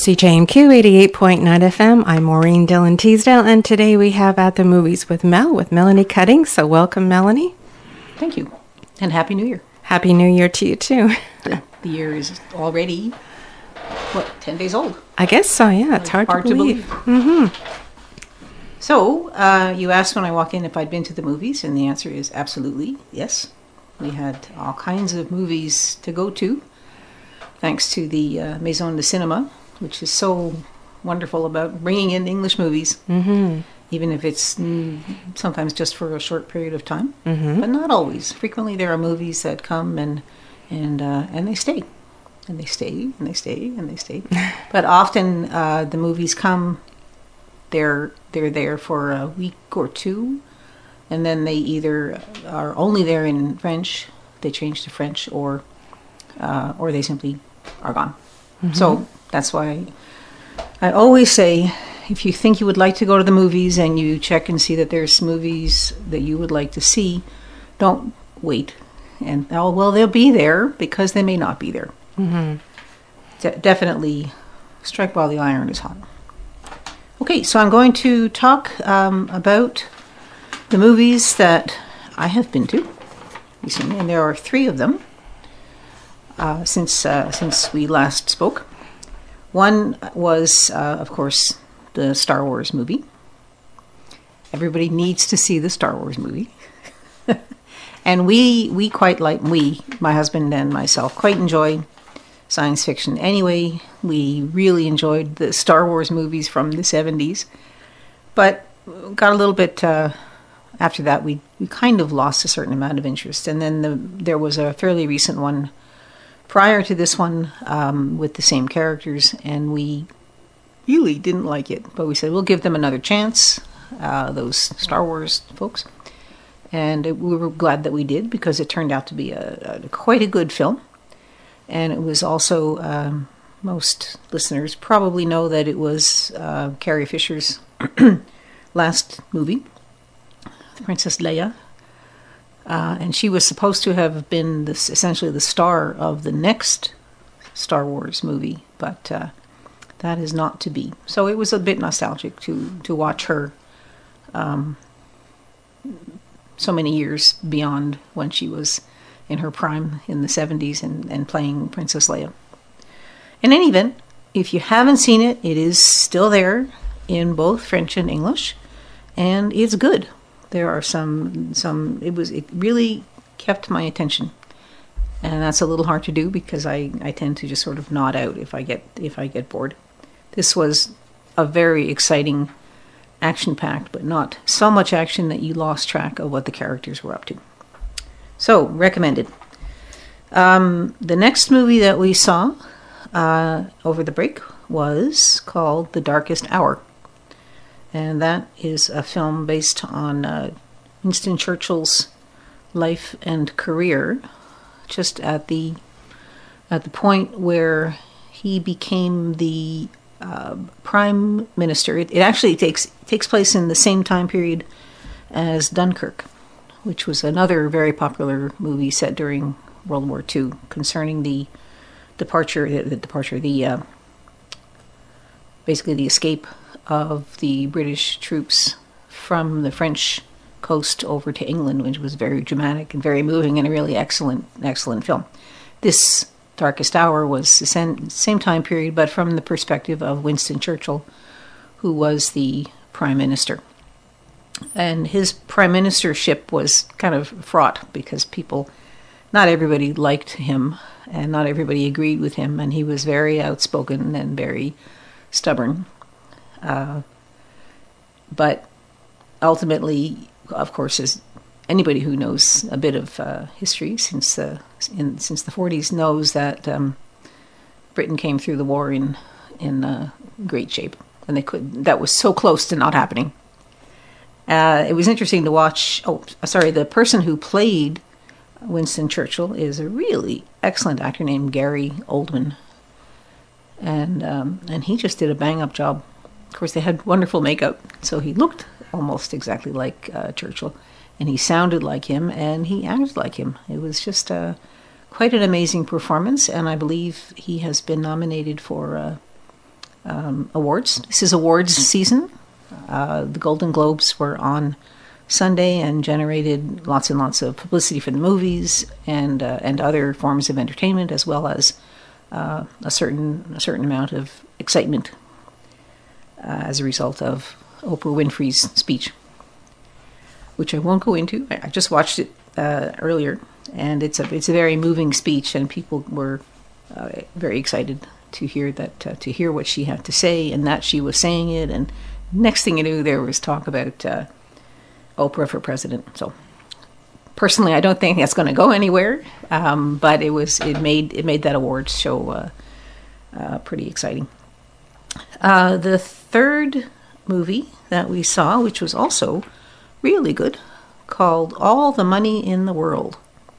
CJMQ 88.9 FM. I'm Maureen Dillon Teasdale, and today we have At the Movies with Mel, with Melanie Cutting. So welcome, Melanie. Thank you. And Happy New Year. Happy New Year to you, too. The year is already, 10 days old? I guess so, yeah. It's hard to believe. Mm-hmm. So, you asked when I walked in if I'd been to the movies, and the answer is absolutely yes. We had all kinds of movies to go to, thanks to the Maison de Cinema, which is so wonderful about bringing in English movies, even if it's sometimes just for a short period of time, but not always. Frequently, there are movies that come and they stay, and they stay, and they stay, and they stay. But often, the movies come, they're there for a week or two, and then they either are only there in French, they change to French, or they simply are gone. So that's why I always say, if you think you would like to go to the movies and you check and see that there's movies that you would like to see, don't wait. And, they'll be there, because they may not be there. Definitely strike while the iron is hot. Okay, so I'm going to talk about the movies that I have been to recently, and there are 3 of them. Since we last spoke. One was, of course, the Star Wars movie. Everybody needs to see the Star Wars movie. And we quite like, my husband and myself, quite enjoy science fiction. Anyway, we really enjoyed the Star Wars movies from the 70s. But got a little bit, after that, we kind of lost a certain amount of interest. And then there was a fairly recent one prior to this one, with the same characters, and we really didn't like it. But we said, we'll give them another chance, those Star Wars folks. And we were glad that we did, because it turned out to be quite a good film. And it was also, most listeners probably know that it was Carrie Fisher's last movie, Princess Leia. And she was supposed to have been essentially the star of the next Star Wars movie, but that is not to be. So it was a bit nostalgic to watch her so many years beyond when she was in her prime in the 70s and playing Princess Leia. In any event, if you haven't seen it, it is still there in both French and English, and it's good. There are it really kept my attention. And that's a little hard to do, because I tend to just sort of nod out if I get bored. This was a very exciting, action-packed, but not so much action that you lost track of what the characters were up to. So, recommended. The next movie that we saw over the break was called The Darkest Hour. And that is a film based on Winston Churchill's life and career, just at the point where he became the prime minister. It actually takes place in the same time period as Dunkirk, which was another very popular movie set during World War II, concerning basically the escape of the British troops from the French coast over to England, which was very dramatic and very moving, and a really excellent film. This Darkest Hour was the same time period, but from the perspective of Winston Churchill, who was the prime minister. And his prime ministership was kind of fraught, because not everybody liked him, and not everybody agreed with him, and he was very outspoken and very stubborn. But ultimately, of course, as anybody who knows a bit of history since the 40s knows that Britain came through the war in great shape, and that was so close to not happening. It was interesting to watch. The person who played Winston Churchill is a really excellent actor named Gary Oldman, and he just did a bang-up job. Of course, they had wonderful makeup, so he looked almost exactly like Churchill, and he sounded like him, and he acted like him. It was just quite an amazing performance, and I believe he has been nominated for awards. This is awards season. The Golden Globes were on Sunday and generated lots and lots of publicity for the movies and other forms of entertainment, as well as a certain amount of excitement as a result of Oprah Winfrey's speech, which I won't go into. I just watched it earlier, and it's a very moving speech, and people were very excited to hear to hear what she had to say, and that she was saying it. And next thing you knew, there was talk about Oprah for president. So personally, I don't think that's going to go anywhere, but it made that awards show pretty exciting. The third movie that we saw, which was also really good, called All the Money in the World.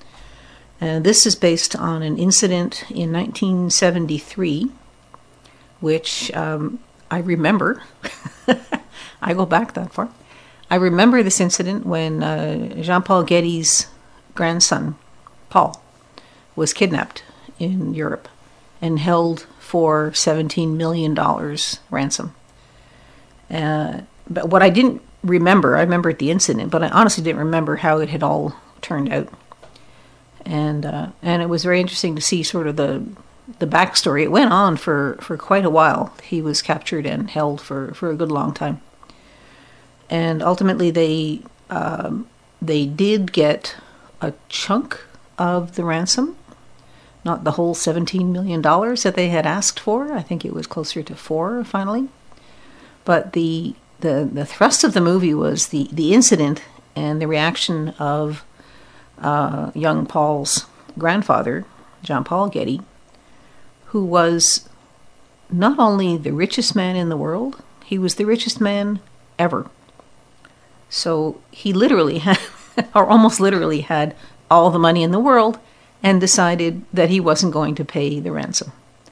This is based on an incident in 1973, which I remember. I go back that far. I remember this incident when Jean-Paul Getty's grandson, Paul, was kidnapped in Europe and held for $17 million ransom. But what I didn't remember, I remembered the incident, but I honestly didn't remember how it had all turned out. And it was very interesting to see sort of the backstory. It went on for quite a while. He was captured and held for a good long time. And ultimately they did get a chunk of the ransom, not the whole $17 million that they had asked for. I think it was closer to $4 million finally. But the thrust of the movie was the incident and the reaction of young Paul's grandfather, Jean-Paul Getty, who was not only the richest man in the world, he was the richest man ever. So he literally had, or almost literally had, all the money in the world and decided that he wasn't going to pay the ransom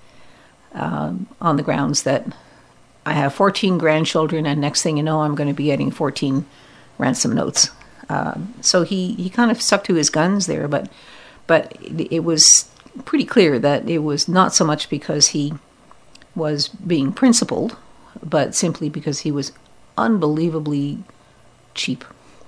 on the grounds that I have 14 grandchildren, and next thing you know, I'm going to be getting 14 ransom notes. So he kind of stuck to his guns there, but it was pretty clear that it was not so much because he was being principled, but simply because he was unbelievably cheap.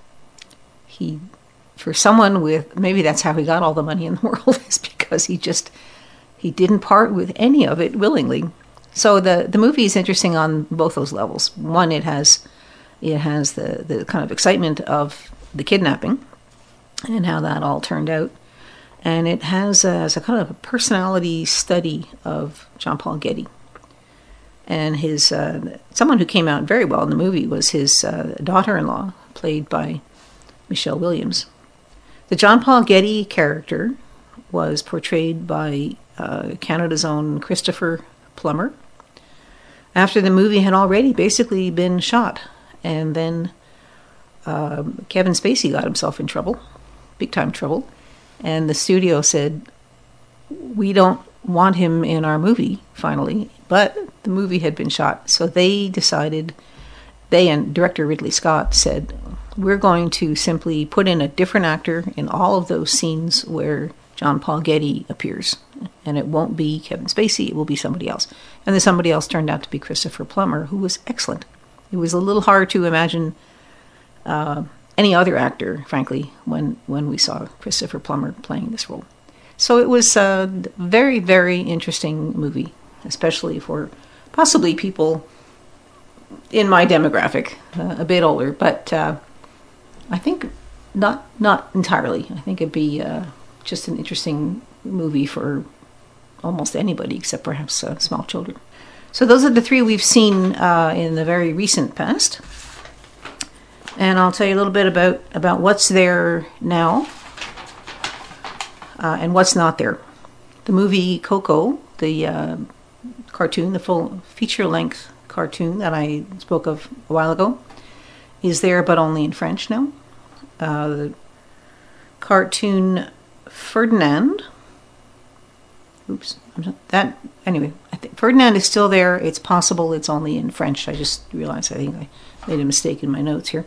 For someone with, maybe that's how he got all the money in the world, is because he didn't part with any of it willingly. So the movie is interesting on both those levels. One, it has the kind of excitement of the kidnapping and how that all turned out. And it has as a kind of a personality study of Jean-Paul Getty. And his someone who came out very well in the movie was his daughter-in-law, played by Michelle Williams. The Jean-Paul Getty character was portrayed by Canada's own Christopher Plummer, after the movie had already basically been shot. And then Kevin Spacey got himself in trouble, big-time trouble, and the studio said, we don't want him in our movie, finally, but the movie had been shot. So they decided, they and director Ridley Scott said, we're going to simply put in a different actor in all of those scenes where Jean-Paul Getty appears. And it won't be Kevin Spacey, it will be somebody else. And then somebody else turned out to be Christopher Plummer, who was excellent. It was a little hard to imagine any other actor, frankly, when we saw Christopher Plummer playing this role. So it was a very, very interesting movie, especially for possibly people in my demographic, a bit older, but I think not entirely. I think it'd be just an interesting movie for almost anybody, except perhaps small children. So those are the three we've seen in the very recent past. And I'll tell you a little bit about what's there now and what's not there. The movie Coco, the cartoon, the full feature-length cartoon that I spoke of a while ago, is there but only in French now. The cartoon Ferdinand, anyway, I think Ferdinand is still there. It's possible it's only in French. I just realized I think I made a mistake in my notes here.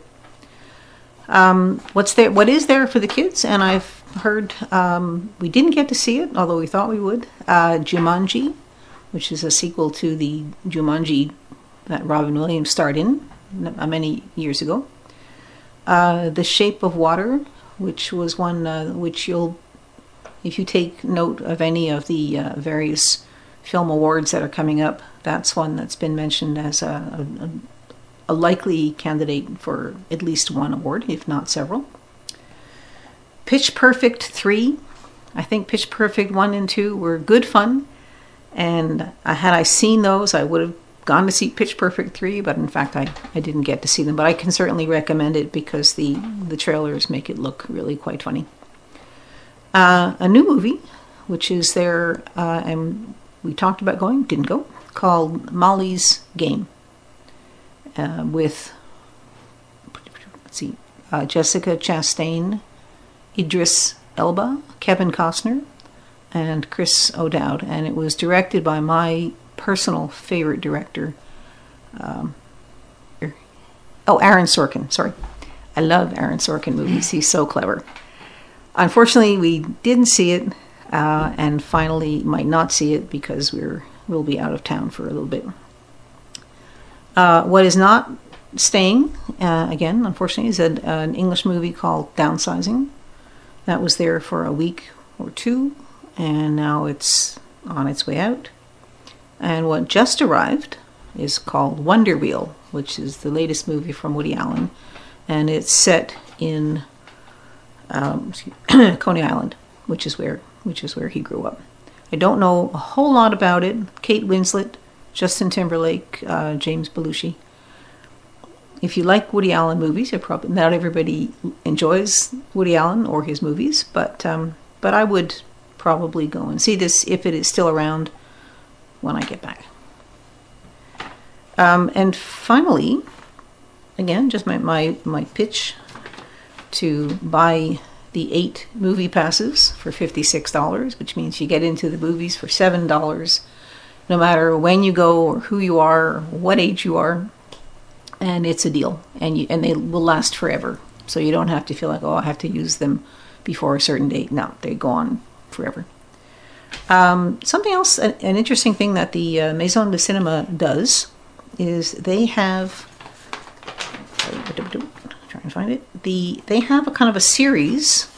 What is there for the kids? And I've heard, we didn't get to see it, although we thought we would, Jumanji, which is a sequel to the Jumanji that Robin Williams starred in many years ago. The Shape of Water, which was one which if you take note of any of the various film awards that are coming up, that's one that's been mentioned as a likely candidate for at least one award, if not several. Pitch Perfect 3. I think Pitch Perfect 1 and 2 were good fun, and had I seen those, I would have gone to see Pitch Perfect 3, but in fact I didn't get to see them. But I can certainly recommend it because the trailers make it look really quite funny. A new movie, which is there, and we talked about going, didn't go, called Molly's Game, with, let's see, Jessica Chastain, Idris Elba, Kevin Costner, and Chris O'Dowd. And it was directed by my personal favorite director, Aaron Sorkin. Sorry. I love Aaron Sorkin movies. He's so clever. Unfortunately, we didn't see it, and finally might not see it because we'll be out of town for a little bit. What is not staying, again, unfortunately, is an English movie called Downsizing. That was there for a week or two, and now it's on its way out. And what just arrived is called Wonder Wheel, which is the latest movie from Woody Allen, and it's set in Coney Island, which is where he grew up. I don't know a whole lot about it. Kate Winslet, Justin Timberlake, James Belushi. If you like Woody Allen movies, probably not everybody enjoys Woody Allen or his movies, but I would probably go and see this if it is still around when I get back. And finally, again, just my pitch to buy the 8 movie passes for $56, which means you get into the movies for $7, no matter when you go or who you are, or what age you are. And it's a deal, and they will last forever. So you don't have to feel like, I have to use them before a certain date. No, they go on forever. Something else, an interesting thing that the Maison de Cinema does is they have, try and find it. They have a kind of a series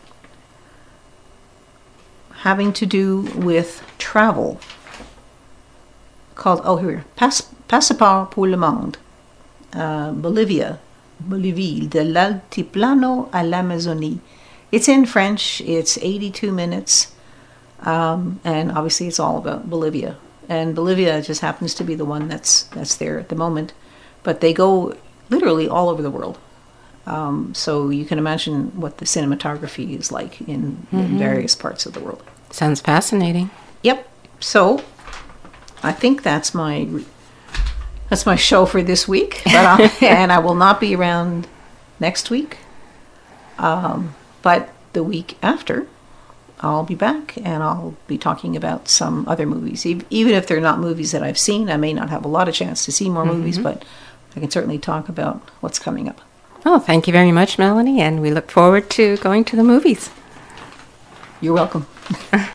having to do with travel called, Passeport pour le Monde. Bolivie, de l'Altiplano à l'Amazonie. It's in French. It's 82 minutes, and obviously it's all about Bolivia. And Bolivia just happens to be the one that's there at the moment, but they go literally all over the world. So you can imagine what the cinematography is like in various parts of the world. Sounds fascinating. Yep. So I think that's my show for this week, and I will not be around next week. But the week after, I'll be back, and I'll be talking about some other movies. Even if they're not movies that I've seen, I may not have a lot of chance to see more movies, but I can certainly talk about what's coming up. Oh, thank you very much, Melanie, and we look forward to going to the movies. You're welcome.